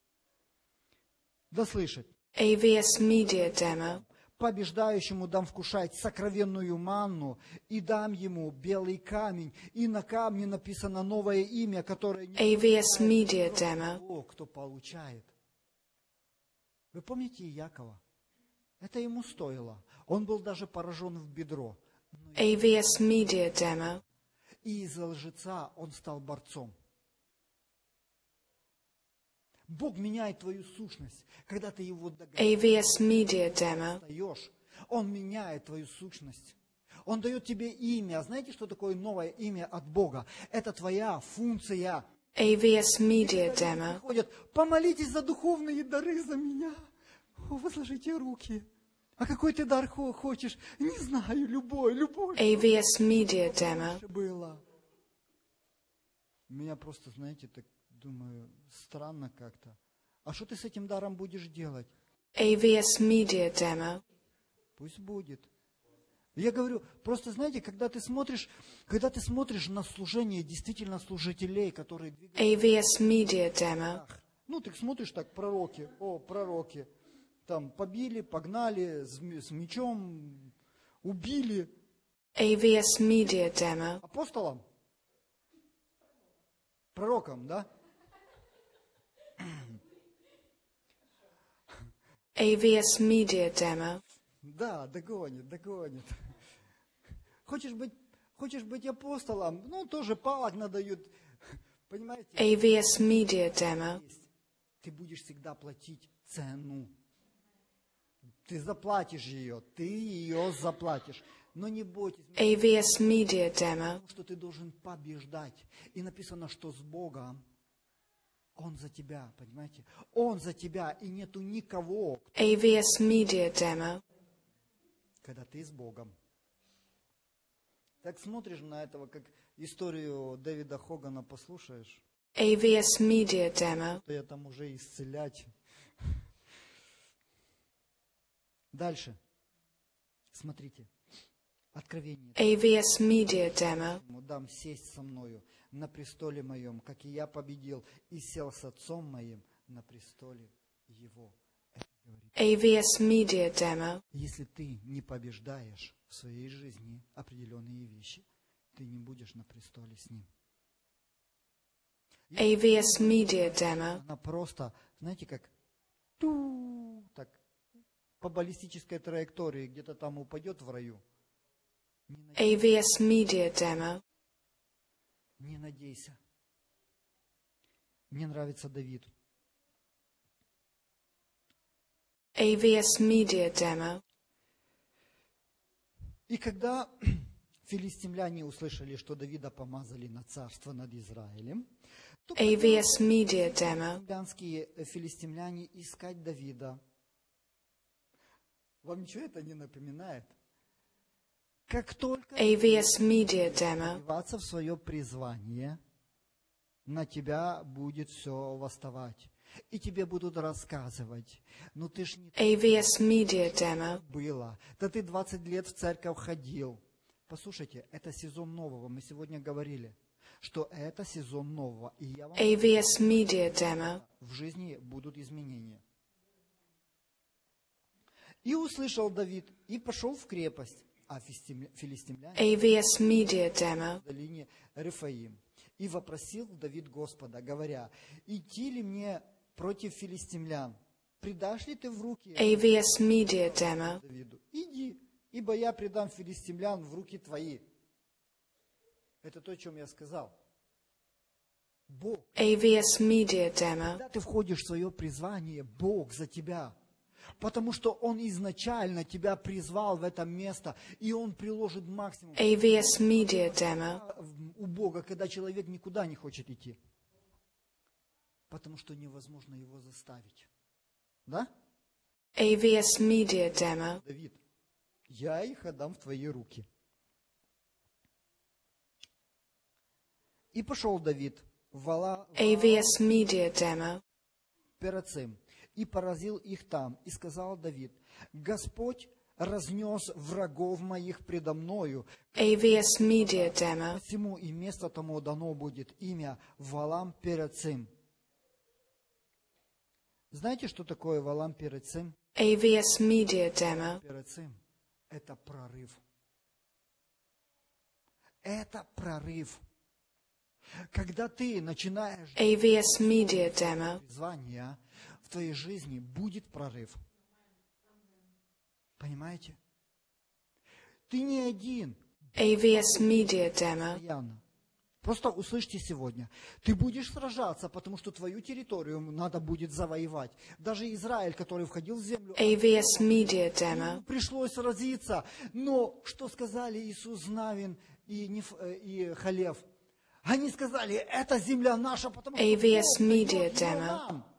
Да слышать. AVS Media Demo. Побеждающему дам вкушать сокровенную манну, и дам ему белый камень, и на камне написано новое имя, которое не AVS Media Demo. того, кто получает. Вы помните Иакова? Это ему стоило. Он был даже поражен в бедро. AVS Media Demo. И из-за лжеца он стал борцом. Бог меняет твою сущность, когда ты его догоняешь. AVS Media Demo. Он меняет твою сущность. Он дает тебе имя. Знаете, что такое новое имя от Бога? Это твоя функция. AVS Media Demo. Приходят, помолитесь за духовные дары за меня. О, возложите руки. А какой ты дар хочешь? Не знаю, любой. AVS Media Demo. Было. Меня просто, знаете, так думаю, странно как-то. А что ты с этим даром будешь делать? AVS Media Demo. Пусть будет. Я говорю, просто знаете, когда ты смотришь на служение действительно служителей, которые двигаются... AVS Media Demo. Ну, ты смотришь так, пророки, пророки. Там побили, погнали с мечом, убили. AVS Media Demo. Апостолам? Пророкам, да? AVS Media Demo. Да, догонит. Хочешь Хочешь быть апостолом? Ну, тоже палок надают. Понимаете? AVS Media Demo. Ты будешь всегда платить цену. Ты заплатишь ее, ты ее заплатишь. Но не бойтесь, AVS Media Demo. потому что ты должен побеждать. И написано, что с Богом Он за тебя, понимаете? Он за тебя, и нету никого, AVS Media Demo. когда ты с Богом. Так смотришь на этого, как историю Дэвида Хогана послушаешь, AVS Media Demo. то я там уже исцелять. Дальше. Смотрите. Откровение. AVS Media Demo. Ему дам сесть со мною на престоле моем, как и я победил и сел с отцом моим на престоле его. Это говорит. AVS Media Demo. Если ты не побеждаешь в своей жизни определенные вещи, ты не будешь на престоле с ним. AVS Media Demo. Она просто, знаете, как так по баллистической траектории где-то там упадет в раю. AVS Media Demo. Не надейся. Мне нравится Давид. AVS Media Demo. И когда филистимляне услышали, что Давида помазали на царство над Израилем, то AVS Media Demo. филистимляне искать Давида. Вам ничего это не напоминает? Как только AVS Media Demo. вливаться в свое призвание, на тебя будет все восставать. И тебе будут рассказывать. Ну ты ж не AVS Media Demo. было. Да ты 20 лет в церковь ходил. Послушайте, это сезон нового. Мы сегодня говорили, что это сезон нового. И я вам AVS Media Demo. в жизни будут изменения. И услышал Давид, и пошел в крепость. А филистимляне AVS Media Demo. в долине Рефаим. И вопросил Давид Господа, говоря, идти ли мне против филистимлян? Предашь ли ты в руки AVS Media Demo. Давиду? Иди, ибо я предам филистимлян в руки твои. Это то, о чем я сказал. Бог. AVS Media Demo. Когда ты входишь в свое призвание, Бог за тебя. Потому что Он изначально тебя призвал в это место, и Он приложит максимум. AVS Media Demo. У Бога, когда человек никуда не хочет идти. Потому что невозможно его заставить. Да? AVS Media Demo. Давид, я их отдам в твои руки. И пошел Давид в AVS Media Demo. Перацим, и поразил их там, и сказал Давид, Господь разнес врагов моих предо мною, AVS Media Demo. посему и место тому дано будет имя Валам Перацим. Знаете, что такое Валам Перацим? AVS Media Demo. Перацим – это прорыв. Это прорыв. Когда ты начинаешь AVS Media Demo. призвание, в твоей жизни будет прорыв. Понимаете? Ты не один. AVS Media Demo. Постоянно. Просто услышьте сегодня. Ты будешь сражаться, потому что твою территорию надо будет завоевать. Даже Израиль, который входил в землю, AVS Media Demo. ему пришлось сразиться. Но что сказали Иисус Навин и Халев? Они сказали, это земля наша, потому что AVS Бог Media дает ее Demo. нам.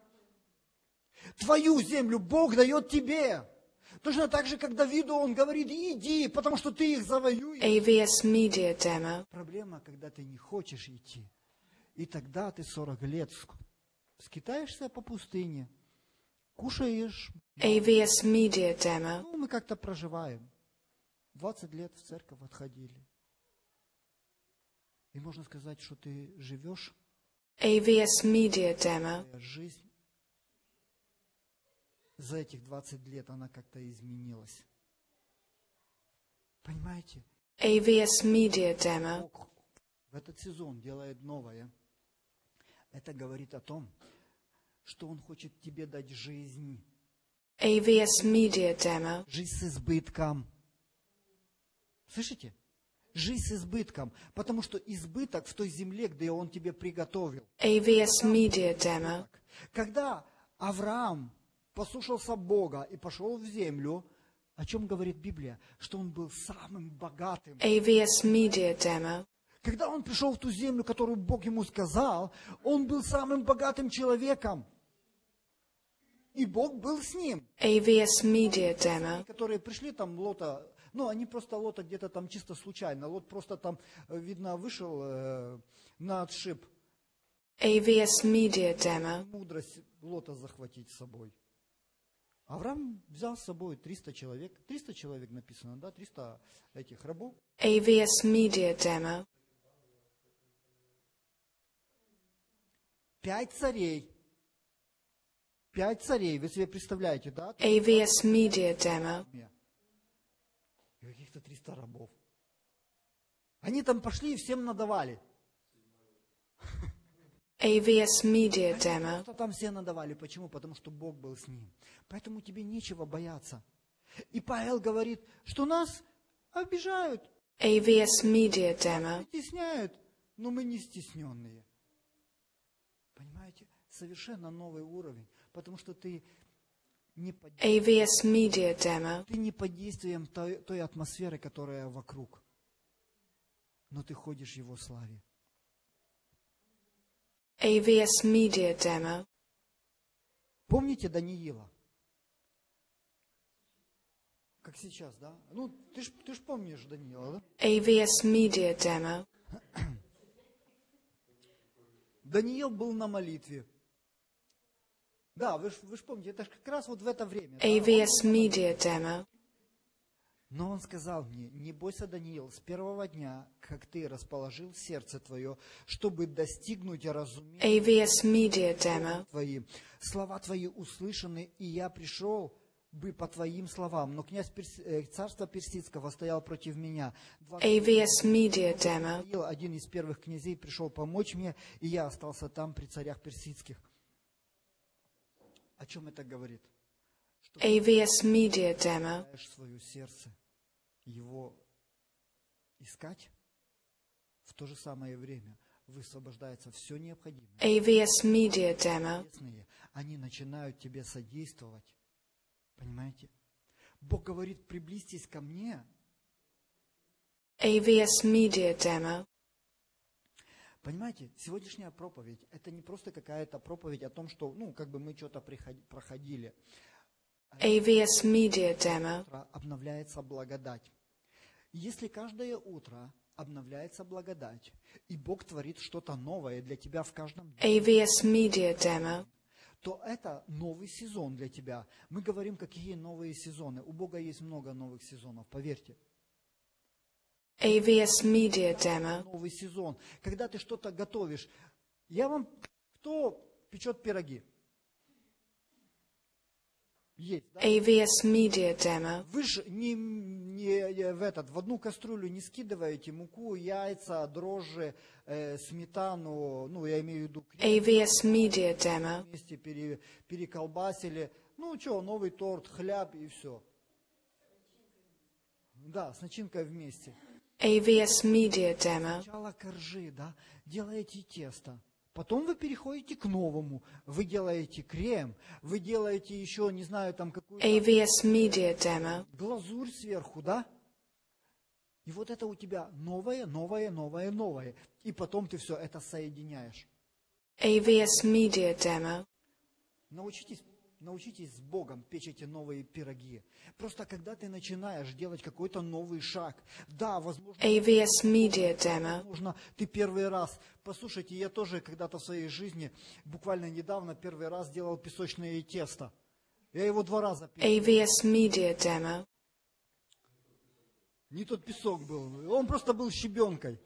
Твою землю Бог дает тебе. Точно так же, как Давиду он говорит, иди, потому что ты их завоюешь. AVS Media Demo. Проблема, когда ты не хочешь идти. И тогда ты 40 лет скитаешься по пустыне, кушаешь. AVS Media Demo. Ну, мы как-то проживаем. 20 лет в церковь отходили. И можно сказать, что ты живешь, AVS Media Demo. твоя жизнь за этих 20 лет она как-то изменилась. Понимаете? AVS Media Demo. Бог в этот сезон делает новое. Это говорит о том, что Он хочет тебе дать жизнь. AVS Media Demo. Жизнь с избытком. Слышите? Жизнь с избытком, потому что избыток в той земле, где Он тебе приготовил. AVS Media Demo. Когда Авраам послушался Бога и пошел в землю, о чем говорит Библия? Что он был самым богатым. AVS Media Demo. Когда он пришел в ту землю, которую Бог ему сказал, он был самым богатым человеком. И Бог был с ним. AVS Media Demo. Которые пришли там, Лота, ну, они просто Лота где-то там чисто случайно. Лот просто там, видно, вышел на отшиб. AVS Media Demo. Мудрость Лота захватить с собой. Авраам взял с собой 300 человек. 300 человек написано, да? 300 этих рабов. AVS Media Demo. 5 царей. 5 царей, вы себе представляете, да? AVS Media Demo. И каких-то 300 рабов. Они там пошли и всем надавали. AVS Media Demo. Что там все надавали? Почему? Потому что Бог был с ним. Поэтому тебе нечего бояться. И Павел говорит, что нас обижают, AVS Media Demo. стесняют, но мы не стесненные. Понимаете? Совершенно новый уровень, потому что ты не под AVS Media Demo. действием той атмосферы, которая вокруг, но ты ходишь в Его славе. AVS Media Demo. Помните Даниила? Как сейчас, да? Ну, ты ж помнишь Даниила, да? AVS Media Demo. Даниил был на молитве. Да, вы ж помните, это ж как раз вот в это время. Да? AVS Media Demo. Но он сказал мне, не бойся, Даниил, с первого дня, как ты расположил сердце твое, чтобы достигнуть разумения AVS Media Demo. твои. Слова твои услышаны, и я пришел бы по твоим словам. Но князь царства персидского стоял против меня. AVS Media Demo. Даниил, один из первых князей, пришел помочь мне, и я остался там при царях персидских. О чем это говорит? Что AVS Media Demo. ты в свое сердце его искать, в то же самое время высвобождается все необходимое. AVS Media Demo. Интересные, они начинают тебе содействовать. Понимаете? Бог говорит, приблизьтесь ко мне. AVS Media Demo. Понимаете, сегодняшняя проповедь, это не просто какая-то проповедь о том, что, ну, как бы мы что-то проходили. AVS Media Demo. Утро обновляется благодать. Если каждое утро обновляется благодать, и Бог творит что-то новое для тебя в каждом дне, AVS Media Demo. то это новый сезон для тебя. Мы говорим, какие новые сезоны. У Бога есть много новых сезонов, поверьте. AVS Media Demo. Новый сезон. Когда ты что-то готовишь. Кто печет пироги? Есть, да? AVS Media Demo. Вы же в одну кастрюлю не скидываете муку, яйца, дрожжи, сметану, ну, я имею в виду крем, AVS Media Demo. вместе переколбасили. Ну, что, новый торт, хлеб и все. Да, с начинкой вместе. AVS Media Demo. Сначала коржи, да, делаете тесто. Потом вы переходите к новому. Вы делаете крем, вы делаете еще, не знаю, там какую-то AVS Media Demo. глазурь сверху, да? И вот это у тебя новое, новое, новое, новое. И потом ты все это соединяешь. AVS Media Demo. Научитесь с Богом печь эти новые пироги. Просто когда ты начинаешь делать какой-то новый шаг, да, возможно, AVS Media Demo. ты первый раз, послушайте, я тоже когда-то в своей жизни, буквально недавно первый раз делал песочное тесто. Я его 2 раза пил. AVS Media Demo. Не тот песок был, он просто был щебенкой.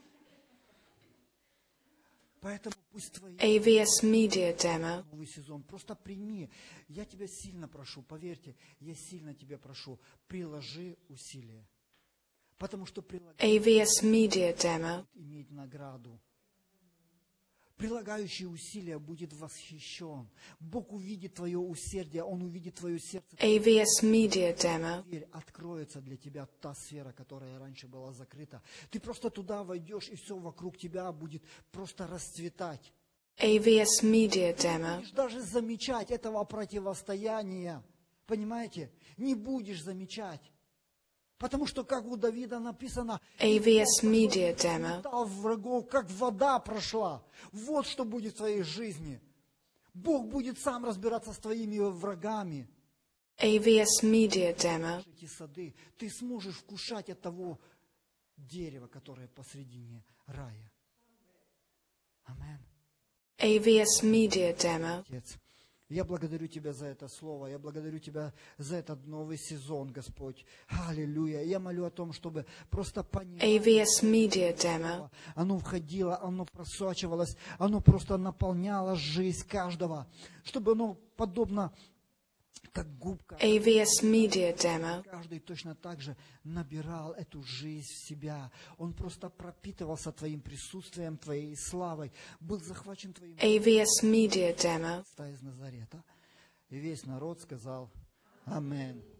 Поэтому пусть твои AVS Media Demo. новый сезон просто прими. Я тебя сильно прошу, поверьте, я сильно тебя прошу, приложи усилия. Потому что прилагать AVS Media Demo. иметь награду. прилагающий усилия, будет восхищен. Бог увидит твое усердие, Он увидит твое сердце. AVS Media Demo. Дверь откроется для тебя та сфера, которая раньше была закрыта. Ты просто туда войдешь, и все вокруг тебя будет просто расцветать. AVS Media Не Demo. будешь даже замечать этого противостояния. Понимаете? Не будешь замечать. Потому что, как у Давида написано, AVS Media Demo. «Метал врагов, как вода прошла». Вот что будет в твоей жизни. Бог будет сам разбираться с твоими врагами. AVS Media Demo. Эти сады, ты сможешь вкушать от того дерева, которое посредине рая. Амин. AVS Media Demo. Отец, я благодарю Тебя за это слово, я благодарю Тебя за этот новый сезон, Господь. Аллилуйя. Я молю о том, чтобы просто понимание AVS Media Demo. оно входило, оно просачивалось, оно просто наполняло жизнь каждого, чтобы оно подобно как губка. AVS Media Demo. Каждый точно так же набирал эту жизнь в себя. Он просто пропитывался Твоим присутствием, Твоей славой, был захвачен Твоим AVS Media Demo. из Назарета. И весь народ сказал Аминь.